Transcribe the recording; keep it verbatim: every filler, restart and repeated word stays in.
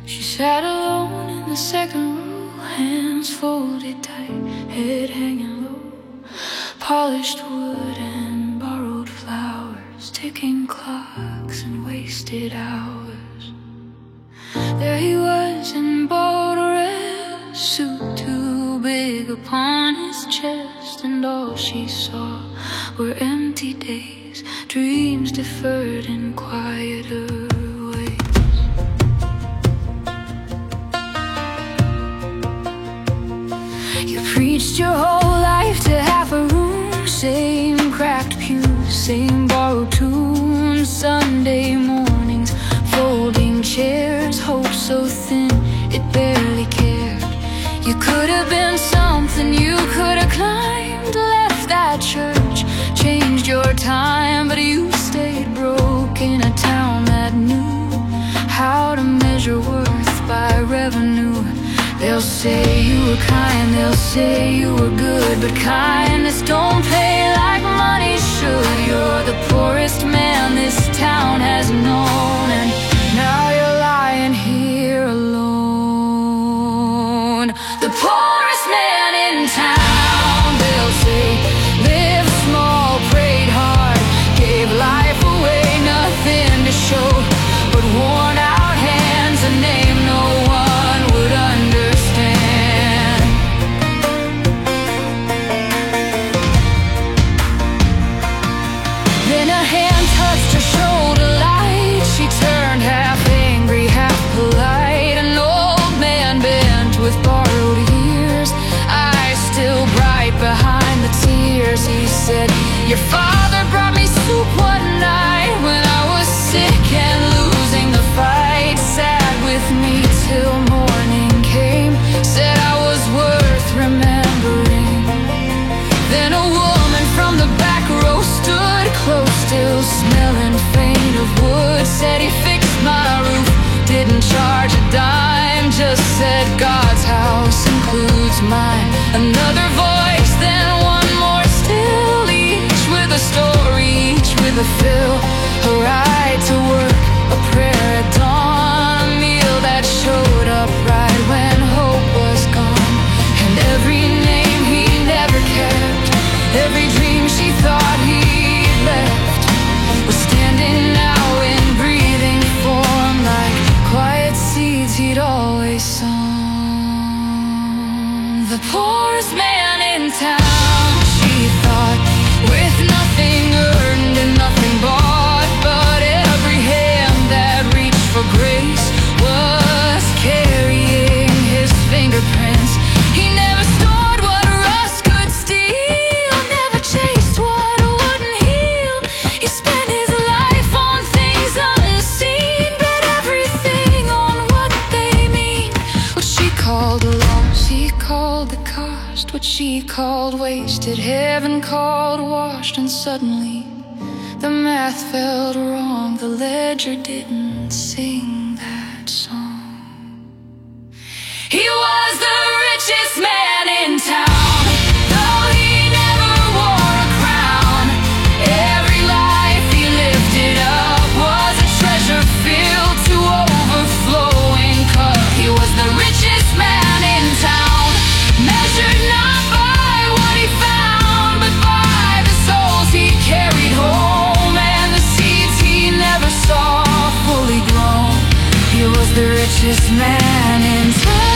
She sat alone in the second row, hands folded tight, head hanging low. Polished wood and borrowed flowers, ticking clocks and wasted hours. There he was in Baudelaire, suit too big upon his chest, and all she saw were empty days, dreams deferred in quieter ways. You preached your whole life to half a room, same cracked pews, same borrowed tunes. Sunday mornings, folding chairs, hope so thin it barely cared. You could have been something, you could have climbed, left that church, changed your time, but you stayed broke in a town that knew how to measure worth by revenue. They'll say you were kind, they'll say you were good, but kindness don't pay like money should. You're the poorest man this town has known, and now you're lying here alone. The poorest man in town, they'll say, lived small, prayed hard, gave life away, nothing to show but worn out hands, a name no one would understand. Then a hand touched her shoulder light, she turned half angry, half polite. An old man bent with borrowed years, eyes still bright behind the tears. He said, your father brought me soup one night when I was sick and losing the fight. Sat with me till morning came, said I was worth remembering. Then a woman from the back row stood close, still smelling faint of wood. Said he fixed my roof, didn't charge a dime, just said God's house includes mine. Another voice, then one more still, each with a story, each with a fill. A ride to work, a prayer at dawn, a meal that showed up right when hope was gone. And every name he never kept, every dream she thought he'd left, was standing now in breathing form, like quiet seeds he'd always sown. The poorest man in town, she thought, with nothing earned and nothing bought, but every hand that reached for grace was carrying his fingerprints. He never stored what rust could steal, never chased what wouldn't heal. He spent his life on things unseen, bet everything on what they mean. What she called a loss, he called the cost. What she called wasted, heaven called washed. And suddenly the math felt wrong, the ledger didn't sing that song. He was the richest man in town, though he never wore a crown. Every life he lifted up was a treasure filled to overflowing cup. He was the richest man in town, measured not by what he found, but by the souls he carried home, and the seeds he never saw fully grown. He was the richest man in town.